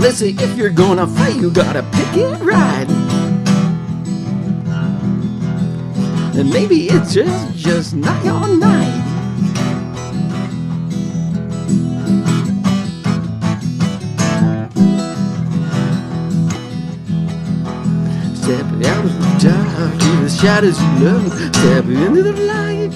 Let's say if you're gonna fight, you gotta pick it right. And maybe it's just not your night. Step out of the dark, in the shadows you love. Step into the light.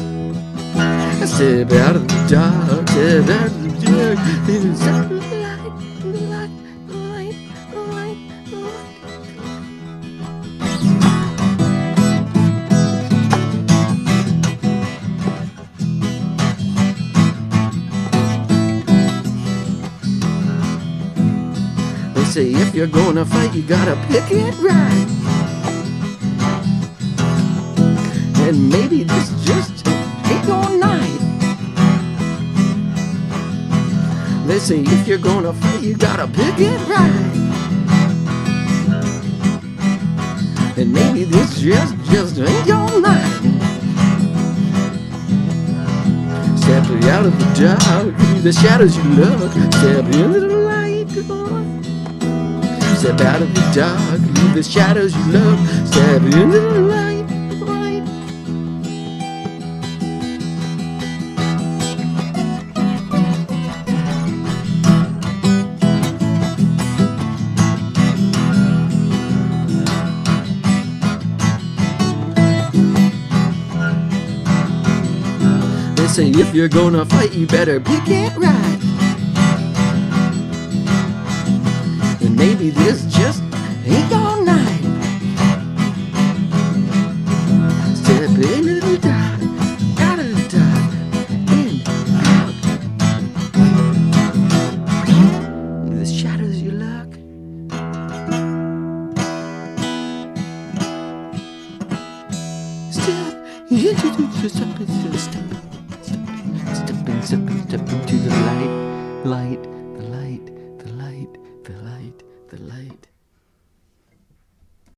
Step out of the dark, step out of the dark, in the light, the light, the light, the light, the light. They say if you're gonna fight, you gotta pick it right. And maybe this just ain't your night. They say if you're gonna fight, you gotta pick it right. And maybe this just ain't your night. Step out of the dark, through the shadows you love. Step into the light. Step out of the dark, through the shadows you love. Step into the light. They say if you're gonna fight, you better pick it right. And maybe this just ain't your night. Step into the dark, out of the dark, in, out. In the shadows you lurk. Step into the light, the light, the light, the light, the light.